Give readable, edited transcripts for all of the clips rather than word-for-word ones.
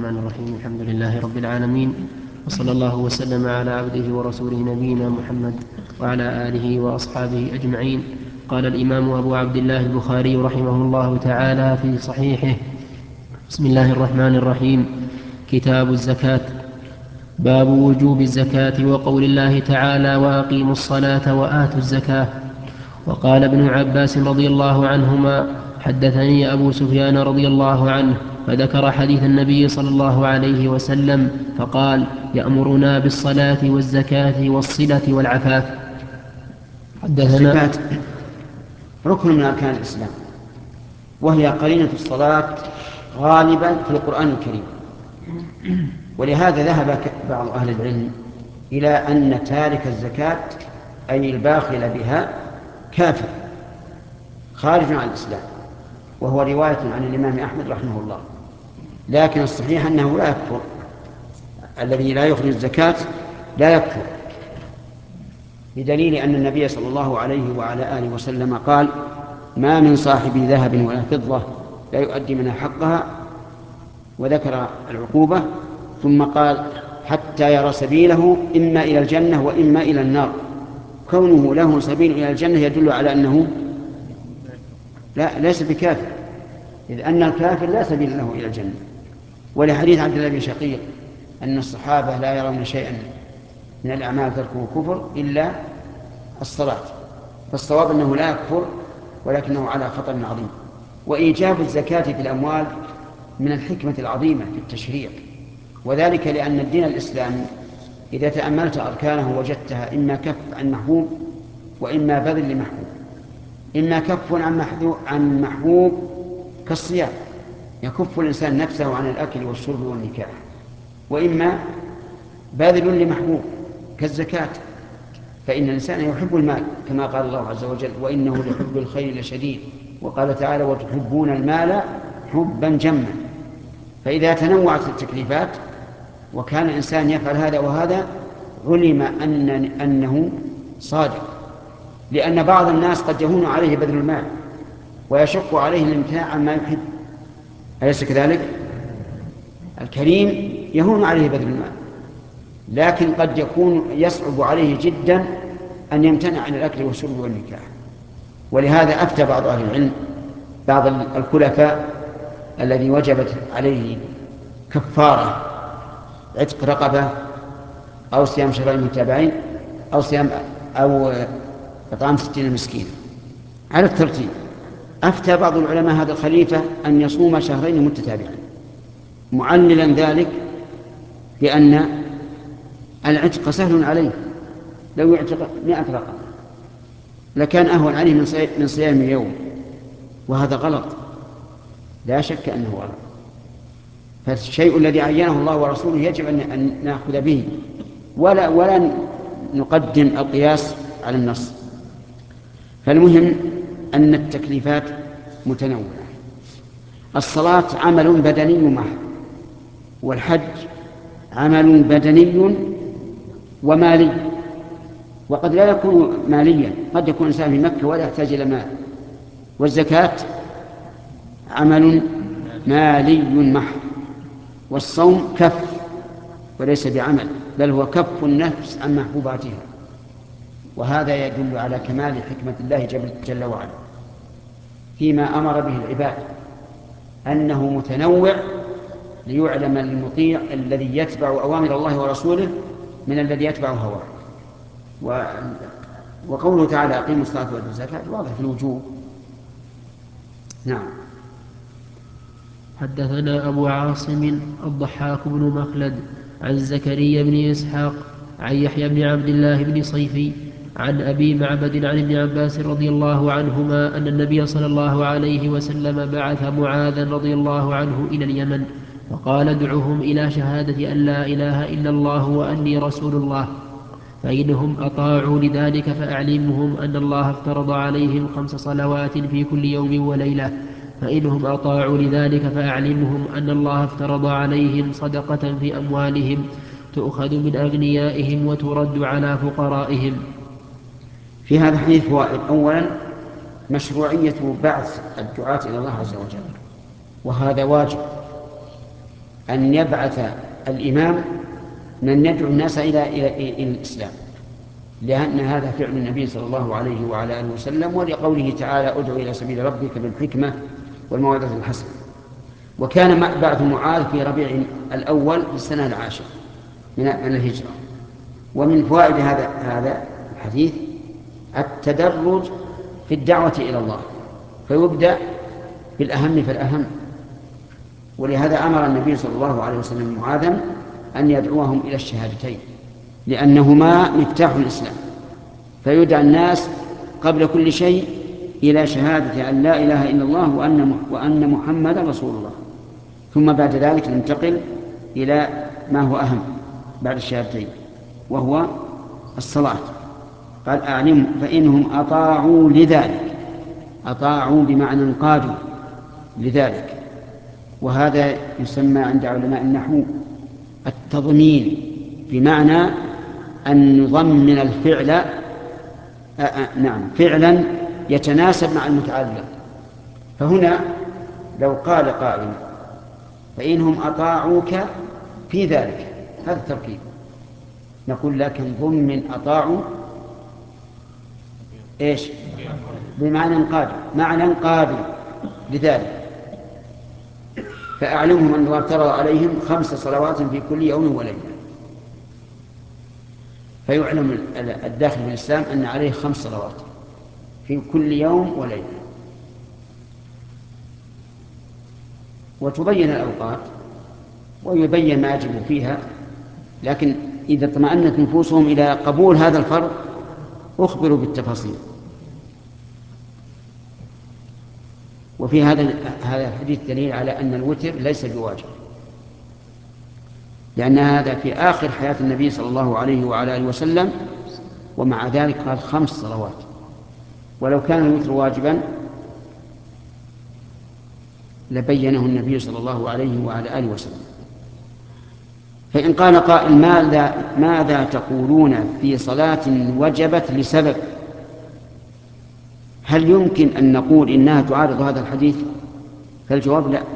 الرحمن الرحيم. الحمد لله رب العالمين، وصلى الله وسلم على عبده ورسوله نبينا محمد وعلى آله وأصحابه أجمعين. قال الإمام أبو عبد الله البخاري رحمه الله تعالى في صحيحه: بسم الله الرحمن الرحيم. كتاب الزكاة. باب وجوب الزكاة وقول الله تعالى: وأقيموا الصلاة وآتوا الزكاة. وقال ابن عباس رضي الله عنهما: حدثني أبو سفيان رضي الله عنه فذكر حديث النبي صلى الله عليه وسلم فقال: يأمرنا بالصلاة والزكاة والصلة والعفاف. الزكاة ركن من أركان الإسلام، وهي قرينة الصلاة غالبا في القرآن الكريم، ولهذا ذهب بعض أهل العلم إلى أن تارك الزكاة أي الباخل بها كافر خارج عن الإسلام، وهو رواية عن الإمام أحمد رحمه الله. لكن الصحيح أنه لا يكفر، الذي لا يخرج الزكاة لا يكفر، بدليل أن النبي صلى الله عليه وعلى آله وسلم قال: ما من صاحب ذهب ولا فضة لا يؤدي منها حقها، وذكر العقوبة ثم قال: حتى يرى سبيله إما إلى الجنة وإما إلى النار. كونه له سبيل إلى الجنة يدل على أنه ليس بكافر، إذ أن الكافر لا سبيل له إلى الجنة. ولحديث عبد الله بن شقيق أن الصحابة لا يرون شيئا من الأعمال تركه كفر إلا الصلاة، فالصواب أنه لا يكفر ولكنه على خطر عظيم. وإيجاب الزكاة في الأموال من الحكمة العظيمة في التشريع، وذلك لأن الدين الإسلامي إذا تأملت أركانه وجدتها إما كف عن محبوب وإما بذل لمحبوب. إما كف عن محبوب كالصيام، يكف الإنسان نفسه عن الأكل والشرب والنكاح، وإما باذل لمحبوب كالزكاة، فإن الإنسان يحب المال كما قال الله عز وجل: وإنه لحب الخير لشديد. وقال تعالى: وتحبون المال حبا جما. فإذا تنوعت التكليفات وكان الإنسان يفعل هذا وهذا علم أنه صادق، لأن بعض الناس قد يهون عليه بذل المال ويشق عليه الامتناع عما يحب، أليس كذلك؟ الكريم يهون عليه بذل المال، لكن قد يكون يصعب عليه جدا أن يمتنع عن الأكل والشرب والنكاح. ولهذا أفتى بعض أهل العلم، بعض الخلفاء الذي وجبت عليه كفارة عتق رقبة أو صيام شهرين متابعين أو إطعام 60 مسكين على الترتيب، أفتى بعض العلماء هذا الخليفة أن يصوم شهرين متتابعين، معللا ذلك بأن العتق سهل عليه، لو يعتق 100 رقبة لكان أهون عليه من صيام يوم، وهذا غلط، لا شك أنه غلط. فالشيء الذي عينه الله ورسوله يجب أن نأخذ به ولا نقدم القياس على النص. فالمهم أن التكليفات متنوعة. الصلاة عمل بدني محض، والحج عمل بدني ومالي، وقد لا يكون ماليا، قد يكون إنسان في مكة ولا يحتاج إلى مال. والزكاة عمل مالي محض. والصوم كف وليس بعمل، بل هو كف النفس عن محبوباتها، وهذا يدل على كمال حكمة الله جل وعلا فيما أمر به العباد، أنه متنوع ليعلم المطيع الذي يتبع أوامر الله ورسوله من الذي يتبع هواه. وقوله تعالى: أقيموا الصلاة وآتوا الزكاة واضح في الوجوب. نعم. حدثنا أبو عاصم الضحاك بن مخلد عن زكريا بن إسحاق عن يحيى بن عبد الله بن صيفي عن أبي معبد عن ابن عباس رضي الله عنهما أن النبي صلى الله عليه وسلم بعث معاذا رضي الله عنه إلى اليمن فقال: ادعهم إلى شهادة أن لا إله إلا الله وأني رسول الله، فإنهم أطاعوا لذلك فأعلمهم أن الله افترض عليهم 5 صلوات في كل يوم وليلة، فإنهم أطاعوا لذلك فأعلمهم أن الله افترض عليهم صدقة في أموالهم تؤخذ من أغنيائهم وترد على فقرائهم. في هذا الحديث فوائد. أولا، مشروعية بعث الدعاة إلى الله عز وجل، وهذا واجب، أن يبعث الإمام من يدعو الناس إلى الإسلام، لأن هذا فعل النبي صلى الله عليه وعلى آله وسلم، ولقوله تعالى ادع إلى سبيل ربك بالحكمة والموعظة الحسنة. وكان بعث معاذ في ربيع الأول في السنة العاشرة من الهجرة. ومن فوائد هذا الحديث التدرج في الدعوة إلى الله، فيبدأ بالأهم فالأهم. ولهذا أمر النبي صلى الله عليه وسلم معاذا أن يدعوهم إلى الشهادتين، لأنهما مفتاح الإسلام، فيدعى الناس قبل كل شيء إلى شهادة أن لا إله إلا الله وأن محمدا رسول الله، ثم بعد ذلك ننتقل إلى ما هو أهم بعد الشهادتين، وهو الصلاة. قال أعلم فإنهم أطاعوا لذلك، أطاعوا بمعنى انقادوا لذلك. وهذا يسمى عند علماء النحو التضمين، بمعنى أن نضمن الفعل فعلا يتناسب مع المتعلق. فهنا لو قال قائل فإنهم أطاعوك في ذلك، هذا التركيب، نقول لكن ضمن أطاعوا إيش؟ بمعنى انقادوا، معنى انقادوا لذلك. فأعلمهم أن الله افترض عليهم 5 صلوات في كل يوم وليلة، فيعلم الداخل في الإسلام أن عليه 5 صلوات في كل يوم وليلة. وتبين الأوقات ويبين ما يجب فيها، لكن إذا اطمأنت نفوسهم إلى قبول هذا الفرض أخبروا بالتفاصيل. وفي هذا الحديث دليل على أن الوتر ليس بواجب، لأن هذا في آخر حياة النبي صلى الله عليه وعلى آله وسلم، ومع ذلك قال 5 صلوات. ولو كان الوتر واجبا لبينه النبي صلى الله عليه وعلى آله وسلم. فإن قال قائل ماذا تقولون في صلاة وجبت لسبب؟ هل يمكن أن نقول إنها تعارض هذا الحديث؟ فالجواب لا،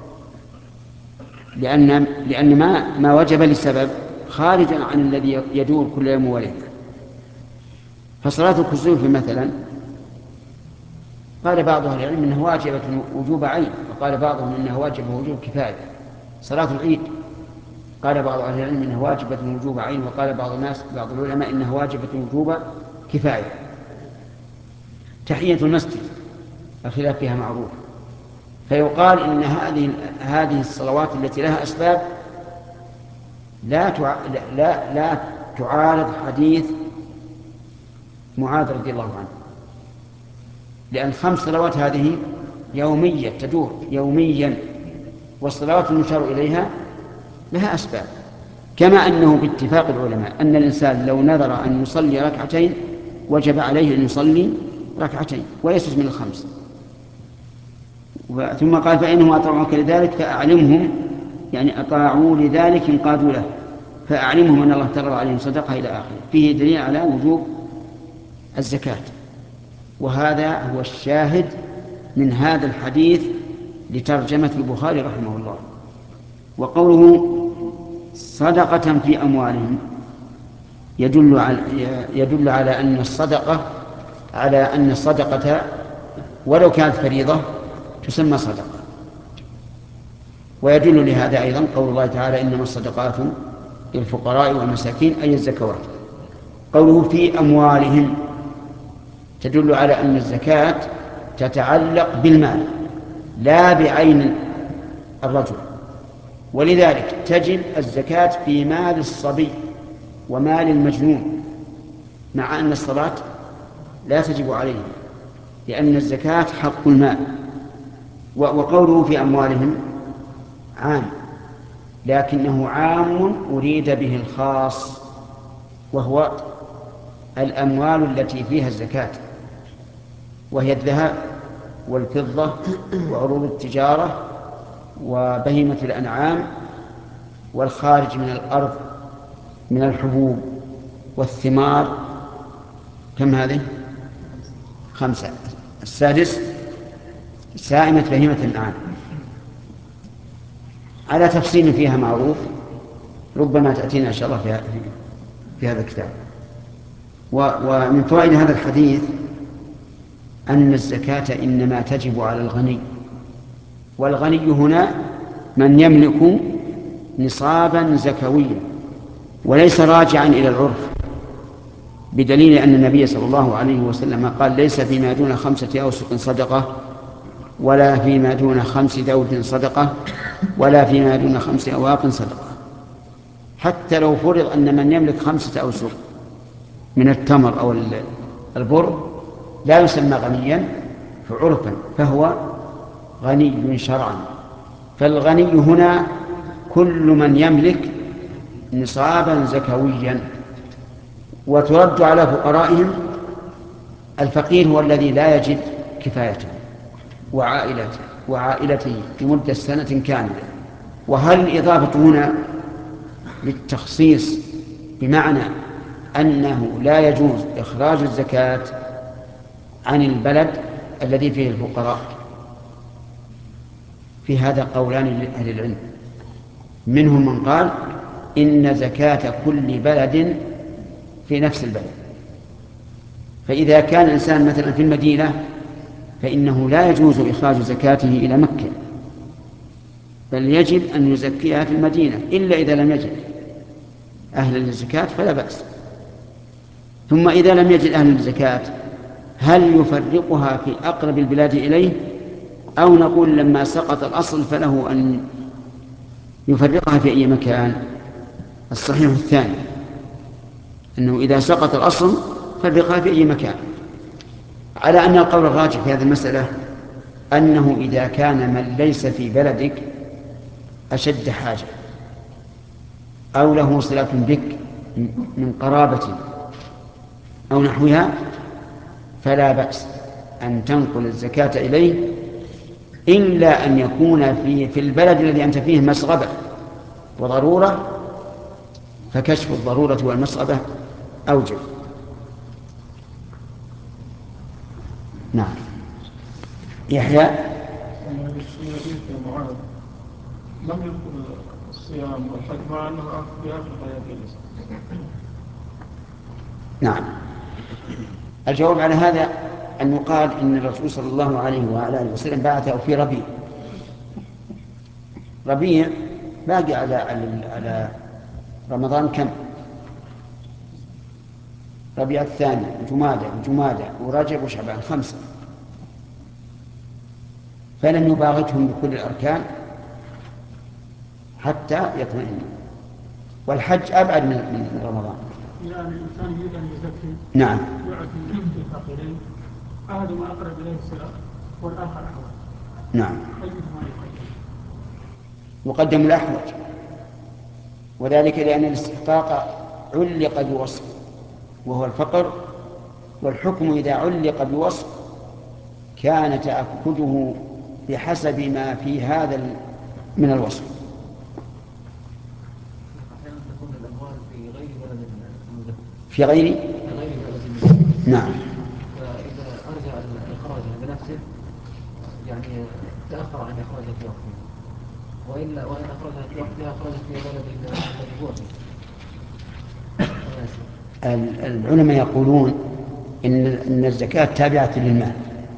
لأن ما وجب لسبب خارجا عن الذي يدور كل يوم وليلة. فصلاة الكسوف مثلا قال بعض أهل العلم إنها واجبة وجوب عين، وقال بعضهم إنها واجبة وجوب كفاية. صلاة العيد قال بعض أهل العلم إنها واجبة وجوب عين، وقال بعض العلماء إنها واجبة وجوب كفاية. تحية المسجد الخلاف فيها معروف، فيقال إن هذه الصلوات التي لها أسباب لا تعارض حديث معاذ رضي الله عنه، لأن 5 صلوات هذه يومية تدور يوميا، والصلوات المشار إليها لها أسباب. كما أنه باتفاق العلماء أن الإنسان لو نذر أن يصلي 2 ركعتين وجب عليه أن يصلي 2 ركعتين ويسجد من 5. ثم قال فإنهم أطاعوك لذلك فأعلمهم، يعني أطاعوا لذلك انقادوا له، فأعلمهم أن الله افترض عليهم صدقة إلى آخره. فيه دليل على وجوب الزكاة، وهذا هو الشاهد من هذا الحديث لترجمة البخاري رحمه الله. وقوله صدقة في أموالهم يدل على أن الصدقة ولو كانت فريضة تسمى صدقة. ويدل لهذا أيضا قول الله تعالى إنما الصدقات للفقراء والمساكين، أي الزكوات. قوله في أموالهم تدل على أن الزكاة تتعلق بالمال لا بعين الرجل، ولذلك تجب الزكاة في مال الصبي ومال المجنون، مع أن الصلاة لا تجب عليه، لأن الزكاة حق المال. وقوله في أموالهم عام، لكنه عام أريد به الخاص، وهو الأموال التي فيها الزكاة، وهي الذهب والفضة وعروض التجارة وبهيمة الأنعام والخارج من الأرض من الحبوب والثمار. كم هذه؟ 5. السادس سائمة بهيمة الأنعام. على تفصيل فيها معروف، ربما تأتينا إن شاء الله في هذا الكتاب. ومن فوائد هذا الحديث أن الزكاة إنما تجب على الغني، والغني هنا من يملك نصابا زكويا وليس راجعا إلى العرف، بدليل أن النبي صلى الله عليه وسلم قال: ليس فيما دون 5 أوسق صدقة، ولا فيما دون 5 ذود صدقة، ولا فيما دون 5 أواق صدقة. حتى لو فرض أن من يملك 5 أوسق من التمر أو البر لا يسمى غنيا عرفا، فهو غني شرعا. فالغني هنا كل من يملك نصابا زكويا. وترد على فقرائهم: الفقير هو الذي لا يجد كفايته وعائلته لمدة سنة كاملة. وهل الإضافة هنا للتخصيص بمعنى أنه لا يجوز إخراج الزكاة عن البلد الذي فيه الفقراء؟ في هذا قولان لأهل العلم، منهم من قال إن زكاة كل بلد في نفس البلد، فإذا كان الإنسان مثلا في المدينة فإنه لا يجوز إخراج زكاته إلى مكة، بل يجب أن يزكيها في المدينة، إلا إذا لم يجد أهل الزكاة فلا بأس. ثم إذا لم يجد أهل الزكاة هل يفرقها في أقرب البلاد إليه، أو نقول لما سقط الأصل فله أن يفرقها في أي مكان؟ الصحيح الثاني، أنه إذا سقط الأصل فرقها في أي مكان، على أن القول الراجح في هذه المسألة أنه إذا كان من ليس في بلدك أشد حاجة أو له صلة بك من قرابة أو نحوها فلا بأس أن تنقل الزكاة إليه، إلا أن يكون في البلد الذي أنت فيه مسغبة وضرورة، فكشف الضرورة والمسغبة أوجب. نعم. يحيى لم يذكر الصيام والحج مع أنه في آخر حياته. نعم. الجواب على هذا أن يقال إن الرسول صلى الله عليه وعلى آله وسلم بعثه في ربيع باقي على رمضان كم؟ ربيع الثاني وجمادى ورجب وشعبان 5، فلم يباغتهم بكل الأركان حتى يطمئن. والحج أبعد من رمضان. يعني الإنسان يريد أن يزكي. نعم. يعطي الفقيرين، أحدهما أقرب إليه الصلة والآخر أحوج. نعم. أيهما يقدم الأحوج، وذلك لأن الاستحقاق علق بوصف وهو الفقر، والحكم إذا علق بوصف كان تأكده بحسب ما في هذا من الوصف. في غير نعم. فإذا أرجع إخراجها بنفسه يعني تأخر عن إخراجها في وقتها، وإن أخرجها في وقتها أخرجها في بلد الذي هو فيه. العلماء يقولون إن الزكاة تابعة للمال،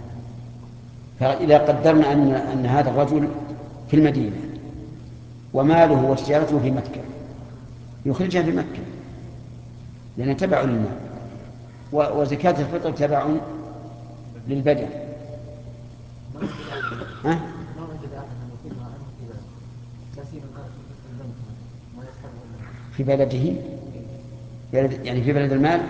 فإذا قدرنا أن هذا الرجل في المدينة وماله وتجارته في مكة يخرجها في مكة لأنه تبع للمال، وزكاة الفطر تبع للبدن. في بلده يعني في بلد المال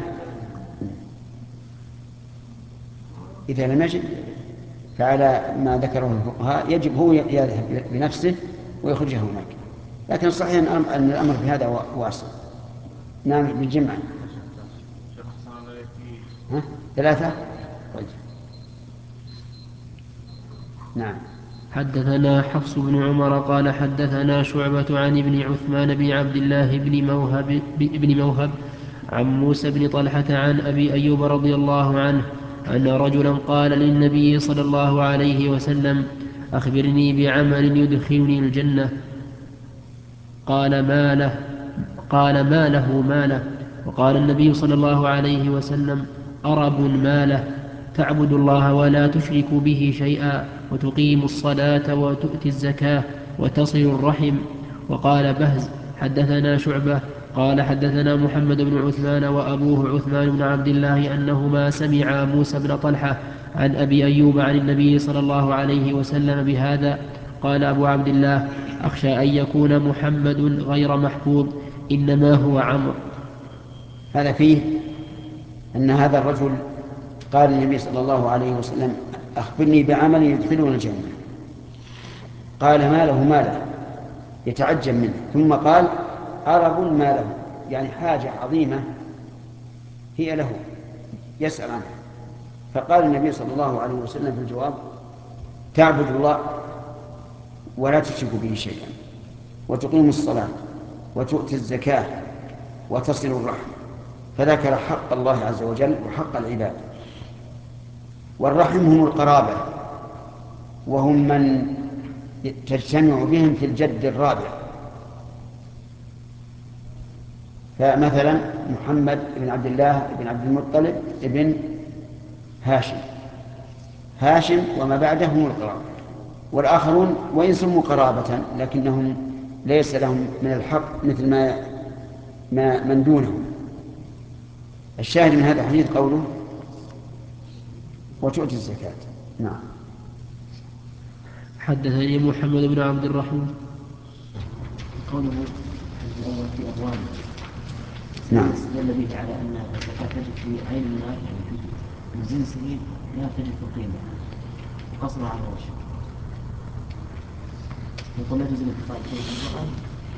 إذا لم يجد فعلى ما ذكره الفقهاء يجب هو يذهب بنفسه ويخرجها هناك، لكن الصحيح أن الأمر في هذا واسع. نعم. بالجمع 3. طيب. نعم. حدثنا حفص بن عمر قال حدثنا شعبة عن ابن عثمان بن عبد الله بن موهب عن موسى بن طلحة عن أبي أيوب رضي الله عنه أن رجلا قال للنبي صلى الله عليه وسلم: أخبرني بعمل يدخلني الجنة. قال ما له. وقال النبي صلى الله عليه وسلم: أرب ما له، تعبد الله ولا تشرك به شيئا، وتقيم الصلاة وتؤتي الزكاة وتصل الرحم. وقال بهز: حدثنا شعبة قال حدثنا محمد بن عثمان وأبوه عثمان بن عبد الله أنهما سمعا موسى بن طلحة عن أبي أيوب عن النبي صلى الله عليه وسلم بهذا. قال أبو عبد الله: أخشى أن يكون محمد غير محفوظ، إنما هو عمرو. هذا فيه أن هذا الرجل قال النبي صلى الله عليه وسلم: أخبرني بعمل يدخلون الجنة. قال: ما له، يتعجب منه. ثم قال: أرب ما له، يعني حاجة عظيمة هي له يسأل عنها. فقال النبي صلى الله عليه وسلم في الجواب: تعبد الله ولا تشرك به شيئا، وتقيم الصلاة، وتؤتي الزكاة، وتصل الرحم. فذكر حق الله عز وجل وحق العباد. والرحم هم القرابة، وهم من تجتمع بهم في الجد الرابع. فمثلا محمد بن عبد الله بن عبد المطلب ابن هاشم وما بعده هم القرابة. والآخرون وإن سموا قرابة لكنهم ليس لهم من الحق مثل ما من دونهم. الشاهد من هذا الحديث قوله: وتؤتي الزكاة. نعم. حدثني محمد بن عبد الرحيم قوله في أبواب. نعم. استدل به على أن الزكاة تجب في عين المال من جنسه لا تجب في قيمة قصر على الوجه. يقول لا تجب في قيمة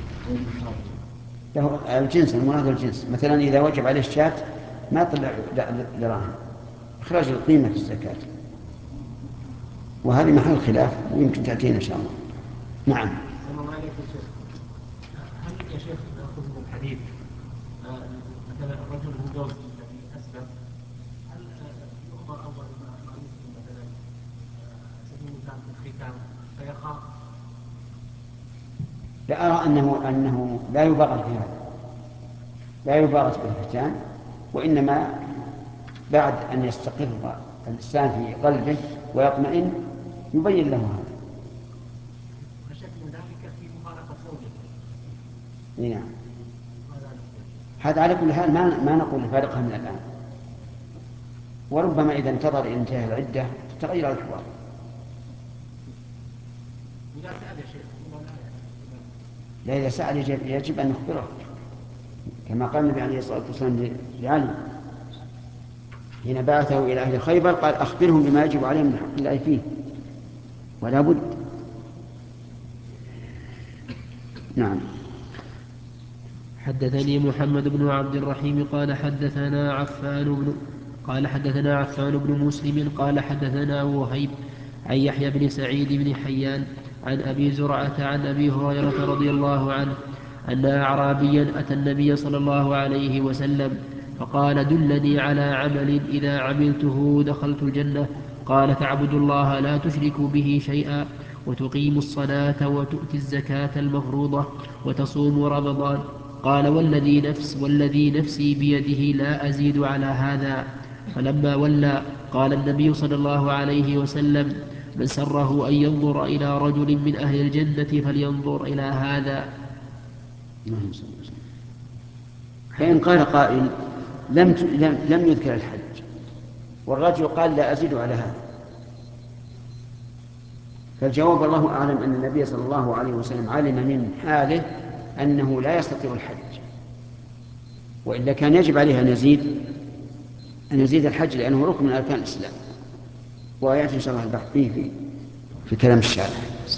له الجنس، المراد الجنس. مثلا إذا وجب عليه الشاة ما طلع دراهم، إخراج القيمة في الزكاة، وهذه محل خلاف ويمكن تأتينا إن شاء الله. نعم. السلام عليكم شيخ. هل يا شيخ نأخذ من الحديث مثلا الرجل المجوز الذي أسلم، هل يؤمر أول ما يسلم مثلا سبيل كان في الختام فيخاف؟ لا، أرى أنه لا يبالغ في هذا، لا يبالغ بالختان، وإنما بعد أن يستقر الإنسان في قلبه ويطمئن يبين له هذا. وشك من ذلك في مفارقة زوجته. نعم. هذا على كل حال ما نقول فارقها من الآن، وربما إذا انتظر إلى انتهاء العدة تغير الأحوال. إذا سأل يا شيخ لا، إذا سأل يجب أن نخبره، كما قال النبي عليه الصلاة والسلام لعلي حين بعثه إلى أهل خيبر، قال: أخبرهم بما يجب عليهم من حق الله فيه، ولا بد. نعم. حدثني محمد بن عبد الرحيم قال حدثنا عفان بن مسلم قال حدثنا وهيب عن يحيى بن سعيد بن حيان عن أبي زرعة عن أبي هريرة رضي الله عنه أن أعرابيا أتى النبي صلى الله عليه وسلم فقال: دلني على عمل إذا عملته دخلت الجنة. قال: تعبد الله لا تشرك به شيئا، وتقيم الصلاة وتؤتي الزكاة المفروضة، وتصوم رمضان. قال: والذي نفسي بيده لا أزيد على هذا. فلما ولى قال النبي صلى الله عليه وسلم: من سره أن ينظر إلى رجل من أهل الجنة فلينظر إلى هذا. فإن قال قائل: لم يذكر الحج، والرجل قال: لا أزيد على هذا، فالجواب الله أعلم أن النبي صلى الله عليه وسلم علم من حاله أنه لا يستطيع الحج، وإلا كان يجب عليه أن يزيد الحج، لأنه ركن من أركان الإسلام، ويأتي إن شاء الله البحث فيه في كلام الشارع.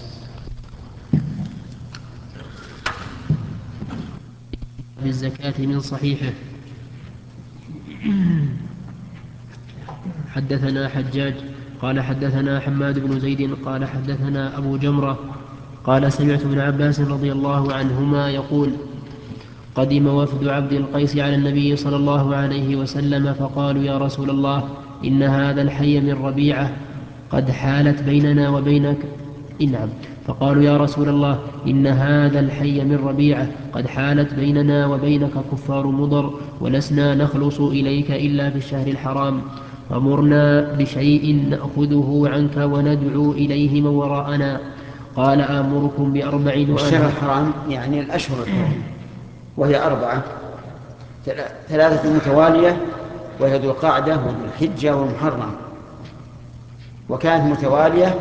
بالزكاة من صحيحه. حدثنا حجاج قال حدثنا حماد بن زيد قال حدثنا أبو جمرة قال: سمعت ابن عباس رضي الله عنهما يقول: قدم وفد عبد القيس على النبي صلى الله عليه وسلم فقالوا: يا رسول الله، إن هذا الحي من ربيعة قد حالت بيننا وبينك. نعم. فقالوا يا رسول الله إن هذا الحي من ربيعة قد حالت بيننا وبينك كفار مضر ولسنا نخلص إليك إلا في الشهر الحرام فمرنا بشيء نأخذه عنك وندعو إليه من وراءنا. قال آمركم بأربع الشهر الحرام يعني الأشهر الحرام، وهي 4، 3 متوالية، وهي ذو القعدة وذو الحجة والمحرم. وكانت متوالية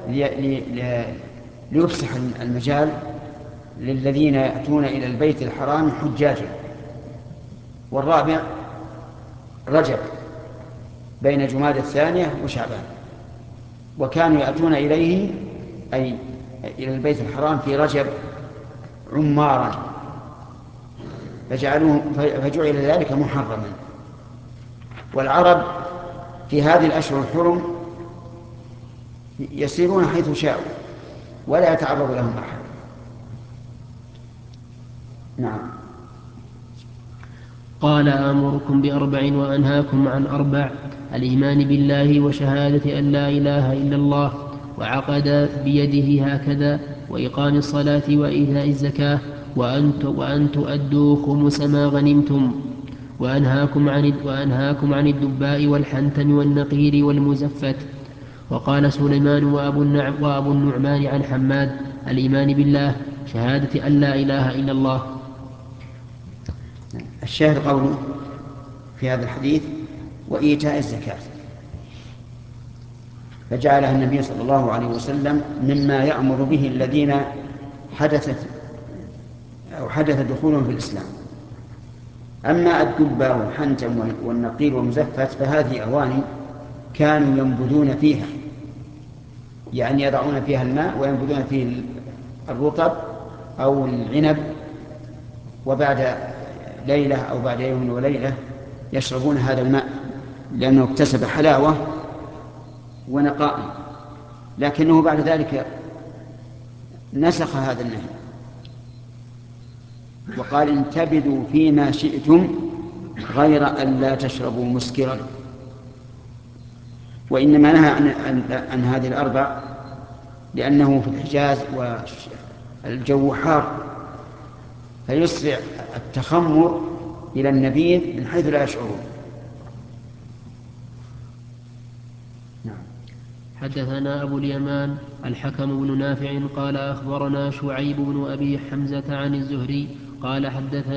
ليفسح المجال للذين يأتون إلى البيت الحرام حجاجا. والرابع رجب بين جمادى الثانية وشعبان. وكانوا يأتون إليه أي إلى البيت الحرام في رجب عمارا، فجعل ذلك محرما. والعرب في هذه الأشهر الحرم يسيرون حيث شاءوا ولا يتعرض لهم أحد. نعم. قال آمركم بأربع وأنهاكم عن أربع: الإيمان بالله وشهادة أن لا إله إلا الله، وعقد بيده هكذا، وإقام الصلاة وإيتاء الزكاة، وأن تؤدوا خمس ما غنمتم. وأنهاكم عن الدباء والحنتم والنقير والمزفت. وقال سليمان وأبو النعمان عن حماد: الإيمان بالله شهادة أن لا إله إلا الله. الشاهد قوله في هذا الحديث وإيتاء الزكاة، فجعلها النبي صلى الله عليه وسلم مما يأمر به الذين حدث دخولهم في الإسلام. أما الدبة والحنتم والنقير والمزفت فهذه أواني كانوا ينبذون فيها، يعني يضعون فيها الماء وينبذون فيه الرطب أو العنب، وبعد ليلة أو بعد يوم وليلة يشربون هذا الماء لأنه اكتسب حلاوة ونقاء. لكنه بعد ذلك نسخ هذا النهي وقال: انتبذوا فيما شئتم غير أن لا تشربوا مسكرا. وإنما نهى عن هذه الأربع لأنه في الحجاز والجو حار، فيسرع التخمر إلى النبيذ من حيث لا يشعرون. نعم. حدثنا أبو اليمان الحكم بن نافع قال أخبرنا شعيب بن أبي حمزة عن الزهري قال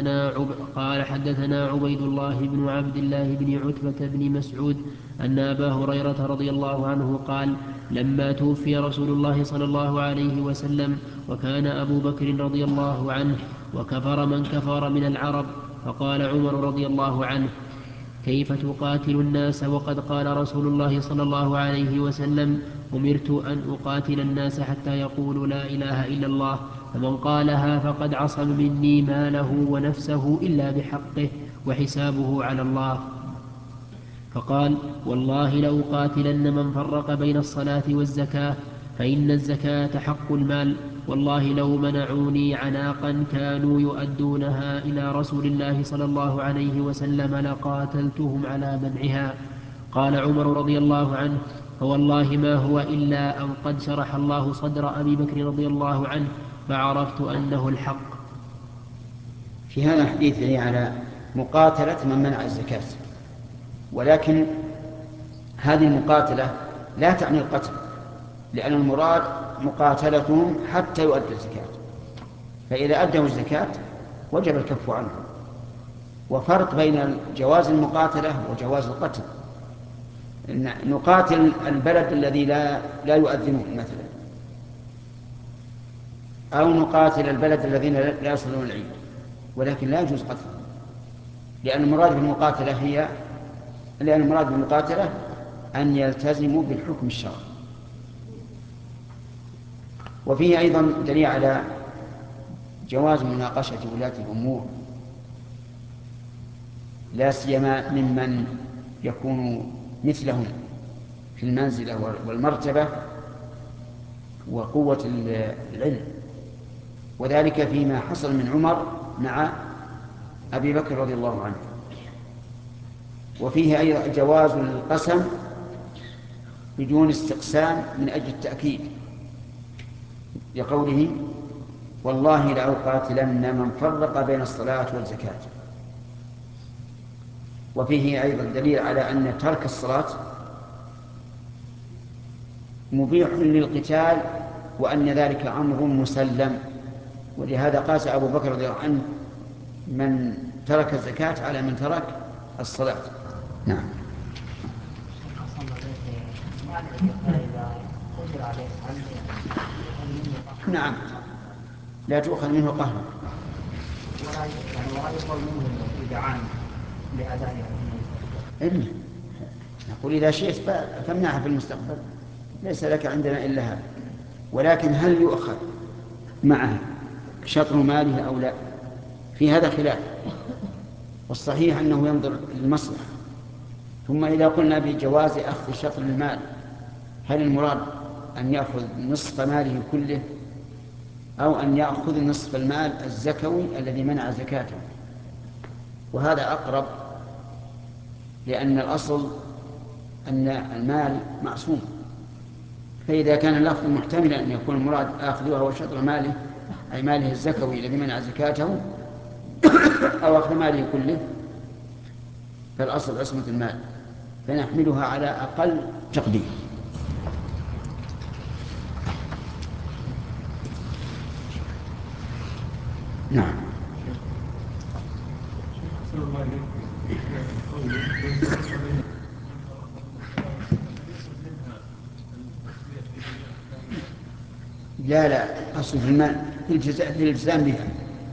حدثنا عبيد الله بن عبد الله بن عتبة بن مسعود أن أبا هريرة رضي الله عنه قال: لما توفي رسول الله صلى الله عليه وسلم وكان أبو بكر رضي الله عنه وكفر من كفر من العرب، فقال عمر رضي الله عنه: كيف تقاتل الناس وقد قال رسول الله صلى الله عليه وسلم: أمرت أن أقاتل الناس حتى يقولوا لا إله إلا الله، فمن قالها فقد عصم مني ماله ونفسه إلا بحقه وحسابه على الله. فقال: والله لأقاتلن من فرق بين الصلاة والزكاة، فإن الزكاة حق المال، والله لو منعوني عناقا كانوا يؤدونها إلى رسول الله صلى الله عليه وسلم لقاتلتهم على منعها. قال عمر رضي الله عنه: فوالله ما هو إلا أن قد شرح الله صدر أبي بكر رضي الله عنه فعرفت أنه الحق. في هذا الحديث على مقاتلة من منع الزكاة، ولكن هذه المقاتلة لا تعني القتل، لأن المراد مقاتلتهم حتى يؤدوا الزكاة، فإذا أدوا الزكاة وجب الكف عنهم. وفرق بين جواز المقاتلة وجواز القتل: نقاتل البلد الذي لا يؤذنون مثلا، أو نقاتل البلد الذين لا يصلون العيد، ولكن لا يجوز قتلهم، لأن المراد بالمقاتلة أن يلتزموا بالحكم الشرعي. وفيه أيضا دليل على جواز مناقشة ولاة الأمور، لا سيما ممن يكون مثلهم في المنزلة والمرتبة وقوة العلم، وذلك فيما حصل من عمر مع أبي بكر رضي الله عنه. وفيه أيضا جواز القسم بدون استقسام من أجل التأكيد، لقوله والله لأقاتلن من فرق بين الصلاة والزكاة. وفيه أيضا دليل على أن ترك الصلاة مبيح للقتال وأن ذلك أمر مسلم، ولهذا قاس أبو بكر رضي الله عنه من ترك الزكاة على من ترك الصلاة. نعم. نعم لا تؤخذ منه قهرا. ولا يقبل منه إدعاء لأدائها. إلا نقول إذا شئت فامنعها في المستقبل، ليس لك عندنا إلا هذا. ولكن هل يؤخذ معه شطر ماله أو لا، في هذا خلاف، والصحيح أنه ينظر للمصلحة. ثم إذا قلنا بجواز أخذ شطر المال، هل المراد أن يأخذ نصف ماله كله أو أن يأخذ نصف المال الزكوي الذي منع زكاته؟ وهذا أقرب، لأن الأصل أن المال معصوم، فإذا كان الأخذ محتملا أن يكون المراد آخذها وشطر ماله أي ماله الزكوي الذي منع زكاته أو أخذ ماله كله، فالأصل عصمة المال، فنحملها على أقل تقدير. نعم. لا أصل في المال في الالتزام بها.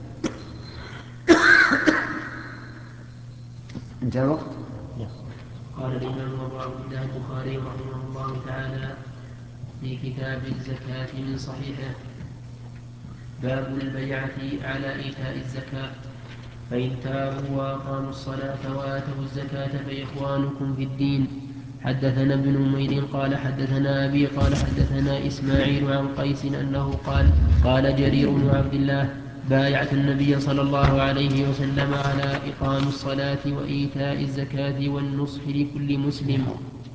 انتهى الوقت. قال الإمام أبو عبد الله البخاري رحمه الله تعالى في كتاب الزكاة من صحيحه: باب البيعة على إيتاء الزكاة، فإن تابوا وأقاموا الصلاة وآتوا الزكاة فإخوانكم في الدين. حدثنا ابن نمير قال حدثنا أبي قال حدثنا إسماعيل عن قيس أنه قال قال جرير بن عبد الله: بايعت النبي صلى الله عليه وسلم على إقام الصلاة وإيتاء الزكاة والنصح لكل مسلم.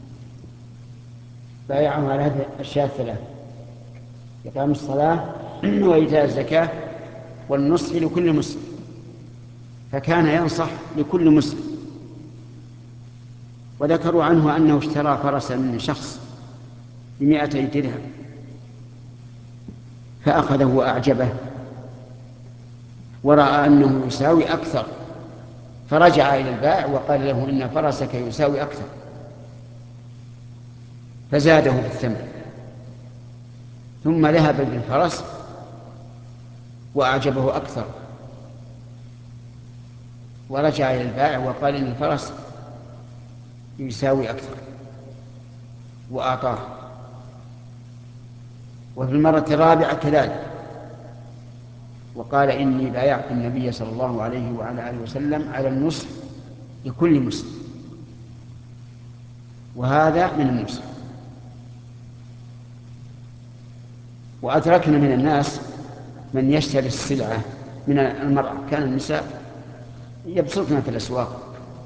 بايعهم على هذه الأشياء الثلاث: إقام الصلاة وإيتاء الزكاة والنصح لكل مسلم، فكان ينصح لكل مسلم. وذكروا عنه أنه اشترى فرسا من شخص ب200 درهم فأخذه وأعجبه ورأى أنه يساوي أكثر، فرجع إلى البائع وقال له إن فرسك يساوي أكثر، فزاده في الثمن. ثم ذهب بالفرس وأعجبه أكثر ورجع إلى البائع وقال إن الفرس يساوي أكثر وأعطاه. وفي المرة الرابعة كذلك، وقال إني بايعت النبي صلى الله عليه وعلى آله وسلم على النصح لكل مسلم، وهذا من النصح. وأدركنا من الناس من يشتري السلعة من المرأة، كان النساء يبسطن في الأسواق،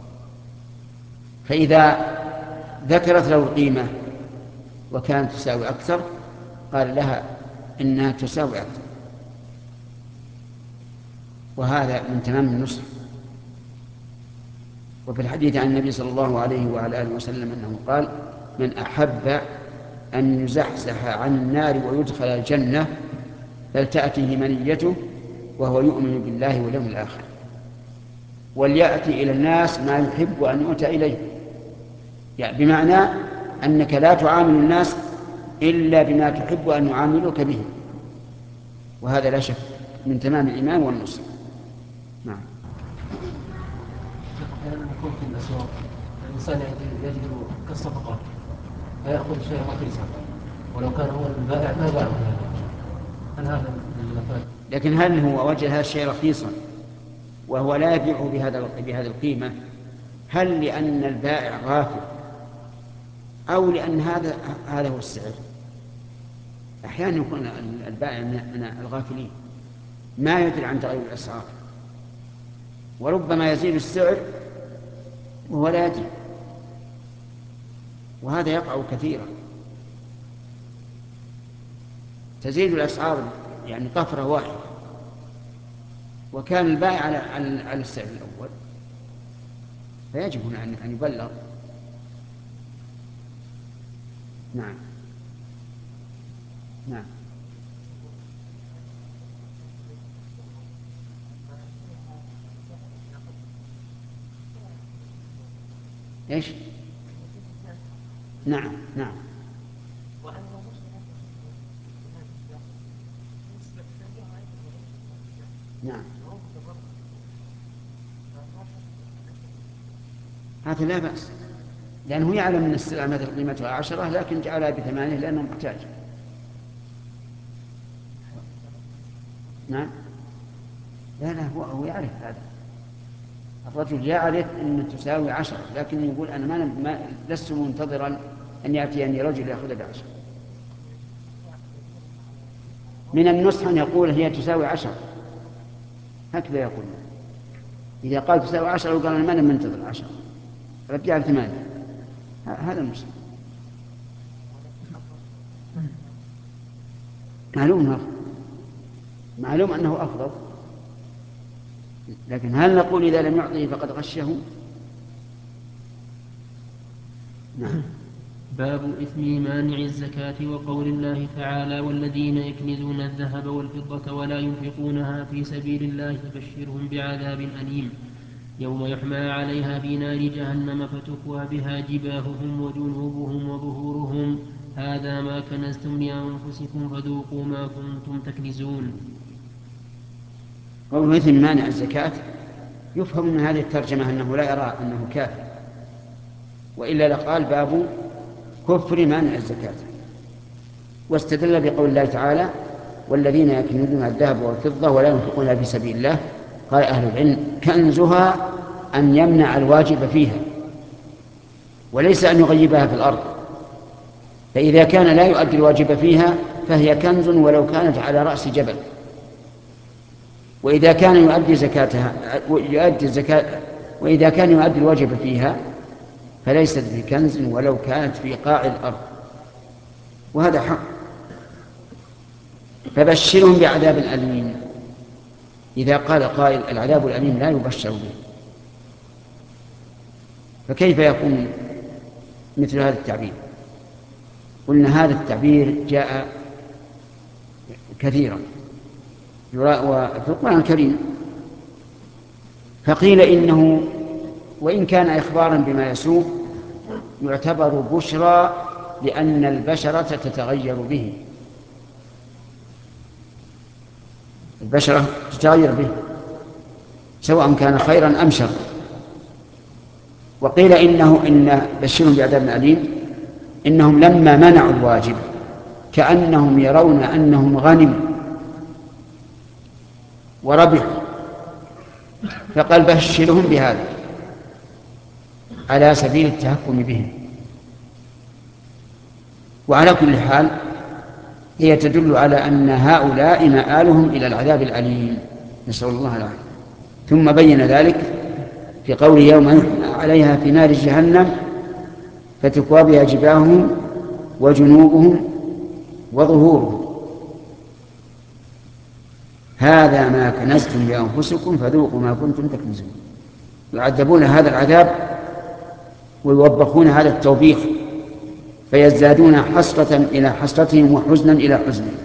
فإذا ذكرت له القيمة وكانت تساوي أكثر قال لها إنها تساوي أكثر، وهذا من تمام النصح. وفي الحديث عن النبي صلى الله عليه وعلى آله وسلم أنه قال: من أحب أن يزحزح عن النار ويدخل الجنة فلتأته منيته وهو يؤمن بالله واليوم الآخر، وليأتي إلى الناس ما يحب أن يؤتى إليه، يعني بمعنى أنك لا تعامل الناس إلا بما تحب أن يعاملوك به، وهذا لا شك من تمام الإيمان والنصر. نعم. أحيانا يكون في الأسواق الإنسان يجد كالصفقات فيأخذ شيء رخيصا ولو كان هو البائع ما باعه، هل هذا من الفائدة؟ لكن هل هو وجد هذا الشيء رخيصا وهو لا يبيع بهذا القيمة؟ هل لأن البائع غافل أو لأن هذا هو السعر؟ أحيانا يكون البائع من الغافلين ما يدري عن تغير الأسعار، وربما يزيد السعر وهو لا يدري، وهذا يقع كثيرا. تزيد الأسعار يعني طفرة واحدة، وكان البائع على السعر الأول، فيجب أن يبلغ. نعم. نعم. ايش؟ نعم. نعم. نعم. هذا لا بأس، لأنه يعلم أن السلعة مثل قيمتها 10 لكن جعلها ب8 لأنه محتاج. نعم. لا هو يعرف هذا، الرجل يعرف أن تساوي 10 لكن يقول أنا ما لست منتظرا أن يأتيني رجل يأخذ ب10. من النصح أن يقول هي تساوي 10، هكذا يقول. إذا قال تساوي 10 وقال أنا ما منتظر 10 رجع ب8، هذا النصح. معلوم أنه أفضل، لكن هل نقول إذا لم يعطيه فقد غشه؟ نعم. باب إثم مانع الزكاة وقول الله تعالى والذين يكنزون الذهب والفضة ولا ينفقونها في سبيل الله فبشرهم بعذاب أليم يوم يحمى عليها في نار جهنم فتكوى بها جباههم وجنوبهم وظهورهم هذا ما كنزتم لأنفسكم فذوقوا ما كنتم تكنزون. قوله إثم مانع الزكاة يفهم من هذه الترجمة أنه لا يرى أنه كافر، وإلا لقال باب كفر مانع الزكاة. واستدل بقول الله تعالى والذين يكنزون الذهب والفضة ولا ينفقونها في سبيل الله. قال أهل العلم كنزها أن يمنع الواجب فيها وليس أن يغيبها في الأرض، فإذا كان لا يؤدي الواجب فيها فهي كنز ولو كانت على رأس جبل، وإذا كان يؤدي زكاتها وإذا كان يؤدي الواجب فيها فليست بكنز ولو كانت في قاع الأرض، وهذا حق. فبشرهم بعذاب أليم. إذا قال قائل العذاب الأليم لا يبشر به، فكيف يكون مثل هذا التعبير؟ قلنا هذا التعبير جاء كثيرا وفي القرآن الكريم، فقيل إنه وإن كان إخبارا بما يسوء يعتبر بشرى لأن البشرة تتغير به، البشرة تتغير به سواء كان خيرا أم شرا. وقيل إن بشرهم بعذاب أليم إنهم لما منعوا الواجب كأنهم يرون أنهم غنموا وربحوا، فقال بشرهم بهذا على سبيل التهكم بهم. وعلى كل حال هي تدل على أن هؤلاء مآلهم إلى العذاب الأليم، نسأل الله العافية. ثم بين ذلك في قوله يوم يحمى عليها في نار جهنم فتكوى بها جباههم وجنوبهم وظهورهم هذا ما كنزتم لأنفسكم فذوقوا ما كنتم تكنزون. يعذبون هذا العذاب ويوبخون هذا التوبيخ فيزدادون حسرة إلى حسرتهم وحزنا إلى حزنهم.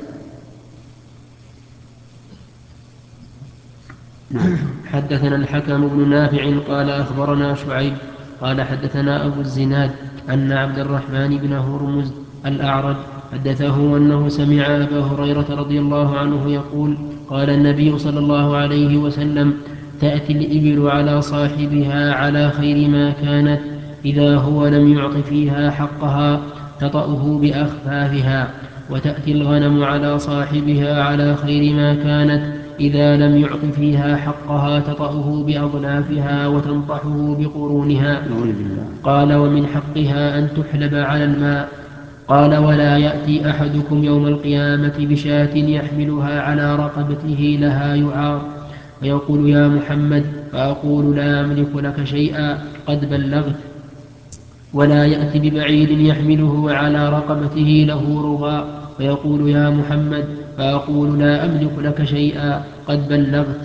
حدثنا الحكم بن نافع قال أخبرنا شعيب قال حدثنا أبو الزناد أن عبد الرحمن بن هرمز الأعرج حدثه أنه سمع أبا هريرة رضي الله عنه يقول قال النبي صلى الله عليه وسلم تأتي الإبل على صاحبها على خير ما كانت إذا هو لم يعط فيها حقها تطأه بأخفافها، وتأتي الغنم على صاحبها على خير ما كانت إذا لم يعط فيها حقها تطأه بأضلافها وتنطحه بقرونها. قال ومن حقها أن تحلب على الماء. قال ولا يأتي أحدكم يوم القيامة بشاة يحملها على رقبته لها يعار فيقول يا محمد، فأقول لا أملك لك شيئا قد بلغت. ولا يأتي ببعير يحمله على رقبته له رغاء فيقول يا محمد، فأقول لا أملك لك شيئا قد بلغت.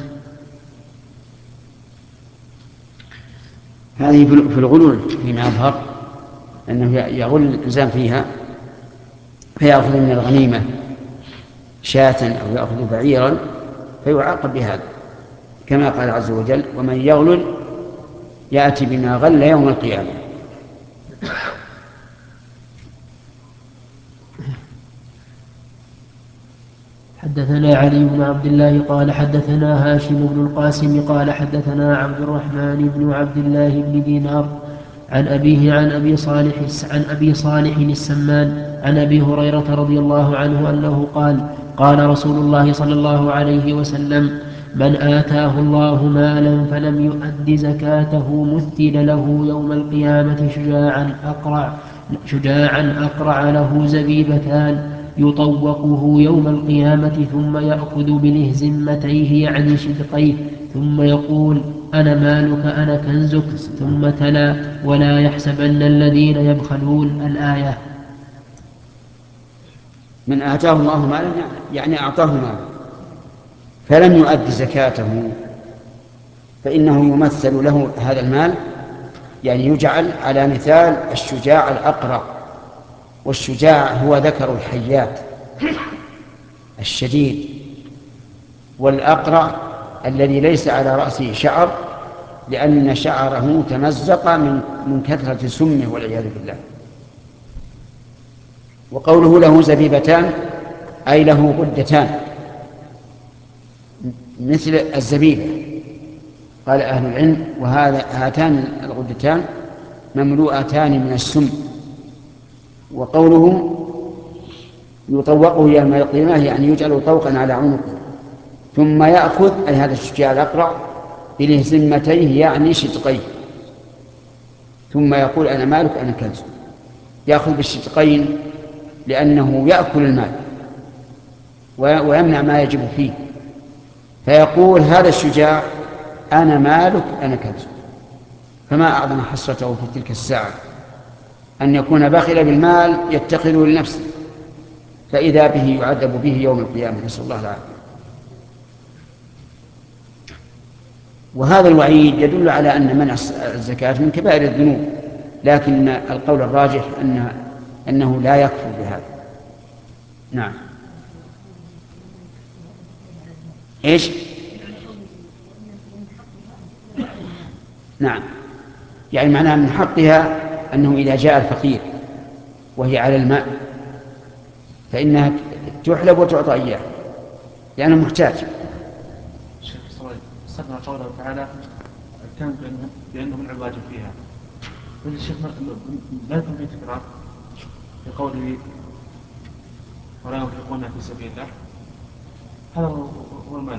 هذه في الغلول فيما يظهر أنه يغل الإنسان فيها، فيأخذ من الغنيمة شاة أو يأخذ بعيرا فيعاقب بهذا، كما قال عز وجل ومن يغلل يأتي بما غل يوم القيامة. حدثنا علي بن عبد الله قال حدثنا هاشم بن القاسم قال حدثنا عبد الرحمن بن عبد الله بن دينار عن أبيه عن أبي صالح السمان عن أبي هريرة رضي الله عنه أنه قال قال رسول الله صلى الله عليه وسلم من آتاه الله مالا فلم يؤد زكاته مثل له يوم القيامة شجاعا أقرع له زبيبتان يطوقه يوم القيامة ثم يأخذ بلهزمتيه يعني شدقيه ثم يقول أنا مالك أنا كنزك ثم تلا ولا يحسبن الذين يبخلون الآية. من آتاه الله مالا يعني أعطاه مالا فلم يؤد زكاته فإنه يمثل له هذا المال، يعني يجعل على مثال الشجاع الأقرع، والشجاع هو ذكر الحيات الشديد، والأقرع الذي ليس على رأسه شعر لأن شعره تمزق من كثرة سمه والعياذ بالله. وقوله له زبيبتان أي له غدتان مثل الزبيبة. قال أهل العلم هاتان الغدتان مملوءتان من السم. وقوله يطوقه يوم القيامة يعني يجعل طوقا على عنقه ثم يأخذ أي هذا الشجاع الأقرع بلهزمتيه يعني شدقيه ثم يقول أنا مالك أنا كنزك. يأخذ بالشدقين لأنه يأكل المال ويمنع ما يجب فيه، فيقول هذا الشجاع أنا مالك أنا كنزك. فما أعظم حسرته في تلك الساعة أن يكون بخل بالمال يتخذه لنفسه، فإذا به يعذب به يوم القيامة، نسأل الله العافية. وهذا الوعيد يدل على أن منع الزكاة من كبائر الذنوب، لكن القول الراجح أنه لا يكفر بهذا. نعم. إيش؟ نعم، يعني معناها من حقها أنه إذا جاء الفقير وهي على الماء فإنها تحلب وتعطى إياه لأنه محتاج. شيخ صلى استثنى قوله تعالى كان بأنه من عباده فيها. يقول الشيخ لا يكون في تكرار في قوله ولا ينفقون في سبيل الله، هذا هو المال.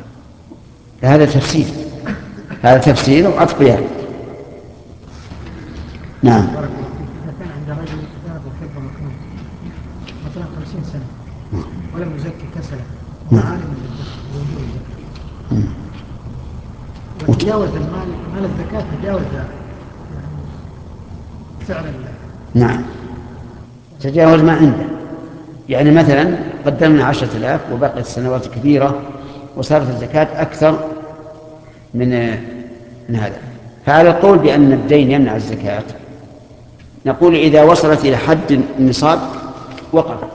هذا تفسير وعطف. نعم. إذا كان عند رجل ذهب وحب مكنون مثلا 50 سنة ولم يزكي كسلا وعالم بوجوب الزكاة وتجاوز مال الزكاة تجاوز سعر الله. نعم، تجاوز ما عنده. يعني مثلا قدمنا 10,000 وبقيت سنوات كثيرة وصارت الزكاة أكثر من هذا، فعلى القول بأن الدين يمنع الزكاة نقول إذا وصلت إلى حد النصاب وقفت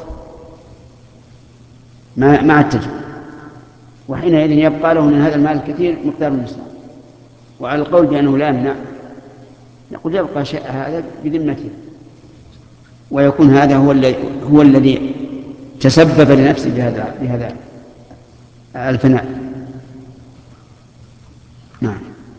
مع التجربة، وحينئذ يبقى له من هذا المال الكثير مقدار النصاب. وعلى القول بأنه لا يمنع نقول يبقى شيء هذا بذمته، ويكون هذا هو الذي تسبب لنفسه بهذا الفناء. نعم.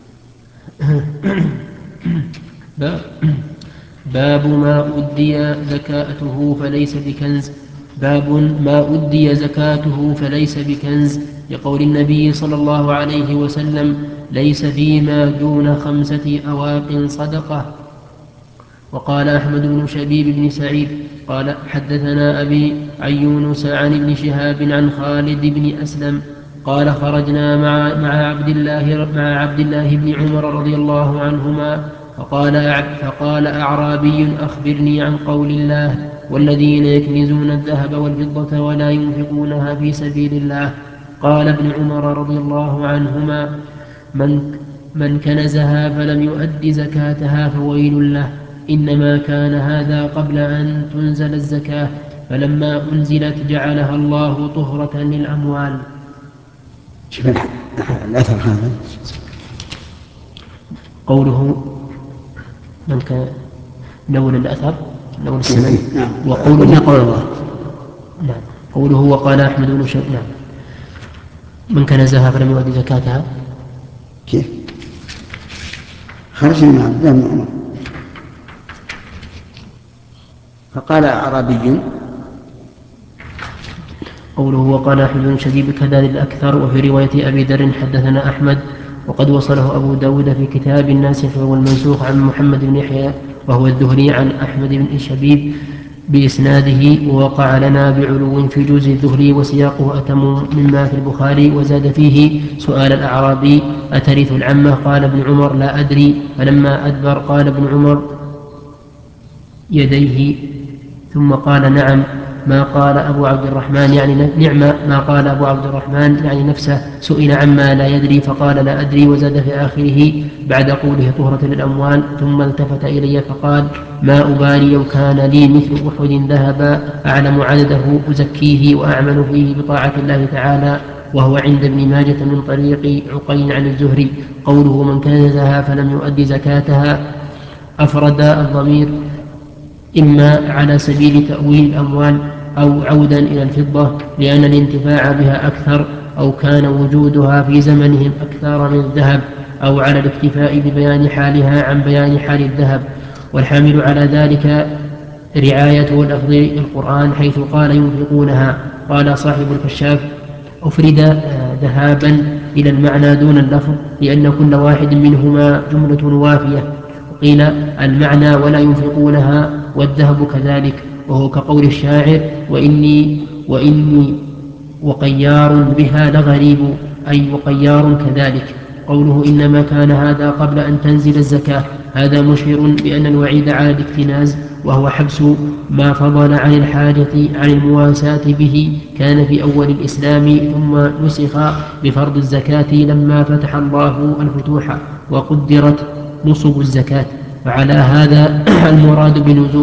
باب ما أدي زكاته فليس بكنز. باب ما أدي زكاته فليس بكنز، لقول النبي صلى الله عليه وسلم ليس فيما دون 5 أواق صدقة. وقال أحمد بن شبيب بن سعيد قال حدثنا أبي عن يونس عن ابن شهاب عن خالد بن أسلم قال خرجنا مع عبد الله بن عمر رضي الله عنهما فقال أعرابي أخبرني عن قول الله والذين يكنزون الذهب والفضة ولا ينفقونها في سبيل الله. قال ابن عمر رضي الله عنهما من كنزها فلم يؤد زكاتها فويل له. إنما كان هذا قبل أن تنزل الزكاة، فلما أنزلت جعلها الله طهرة للأموال. شوف الأثر هذا قوله من كان نول الأثر نول السند. نعم. وقوله قول الله. نعم. قوله وقال أحمد بن نعم. من كنزها فلم يؤد زكاتها. كيف؟ خرج من عبد الله بن عمر فقال أعرابي. قوله وقال أحمد بن شبيب كذلك الأكثر. وفي رواية أبي ذر حدثنا أحمد وقد وصله أبو داود في كتاب الناسخ والمنسوخ عن محمد بن يحيى وهو الذهلي عن أحمد بن شبيب بإسناده ووقع لنا بعلو في جوز الذهلي وسياقه أتم مما في البخاري. وزاد فيه سؤال الأعرابي أترث العمة؟ قال ابن عمر لا أدري. فلما أدبر قال ابن عمر يديه ثم قال نعم ما قال أبو عبد الرحمن يعني نعم ما قال أبو عبد الرحمن يعني نفسه. سئل عما لا يدري فقال لا أدري. وزاد في آخره بعد قوله طهرة للأموال ثم التفت إلي فقال ما أبالي لو كان لي مثل أحد ذهبا أعلم عدده أزكيه وأعمل فيه بطاعة الله تعالى. وهو عند ابن ماجة من طريق عقيل عن الزهري. قوله من كنزها فلم يؤد زكاتها أفرد الضمير إما على سبيل تأويل الأموال أو عودا إلى الفضة لأن الانتفاع بها أكثر أو كان وجودها في زمنهم أكثر من الذهب أو على الاكتفاء ببيان حالها عن بيان حال الذهب. والحامل على ذلك رعاية والأخذ القرآن حيث قال ينفقونها. قال صاحب الكشاف أفرد ذهابا إلى المعنى دون اللفظ لأن كل واحد منهما جملة وافية. وقيل المعنى ولا ينفقونها والذهب كذلك وهو كقول الشاعر وإني وقيار بها لغريب أي وقيار كذلك. قوله إنما كان هذا قبل أن تنزل الزكاة هذا مشعر بأن الوعيد على الاكتناز وهو حبس ما فضل عن الحاجة عن المواساة به كان في أول الإسلام ثم نسخ بفرض الزكاة لما فتح الله الفتوح وقدرت نصب الزكاة. فعلى هذا المراد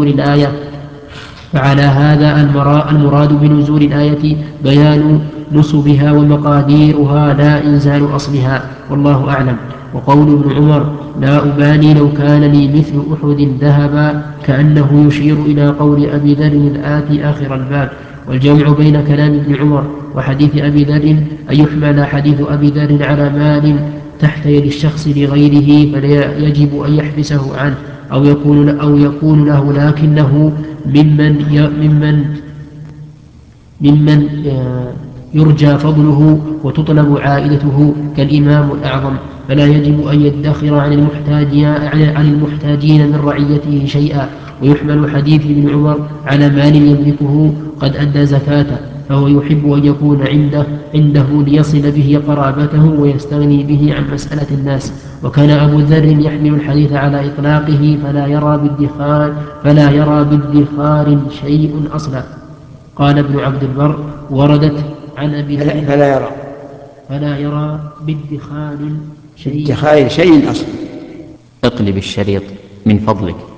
بنزول الآية بيان نصبها ومقاديرها لا إنزال أصلها والله أعلم. وقول ابن عمر لا أبالي لو كان لي مثل أحد ذهبا كأنه يشير إلى قول أبي ذر الآتي آخر الباب. والجمع بين كلام ابن عمر وحديث أبي ذر أن يحمل حديث أبي ذر على مال تحت يد الشخص لغيره فلا يجب أن يحبسه عنه أو يكون له لكنه ممن يرجى فضله وتطلب عائدته كالإمام الأعظم فلا يجب أن يدخر عن المحتاجين من رعيته شيئا. ويحمل حديث ابن عمر على مال يملكه قد أدى زكاته فهو يحب أن يكون عنده ليصل به قرابته ويستغني به عن مسألة الناس. وكان أبو ذر يحمل الحديث على إطلاقه فلا يرى بالدخار شيء أصلا. قال ابن عبد البر وردت عن أبي ذر فلا يرى بالدخار شيء أصلا. اقلب الشريط من فضلك.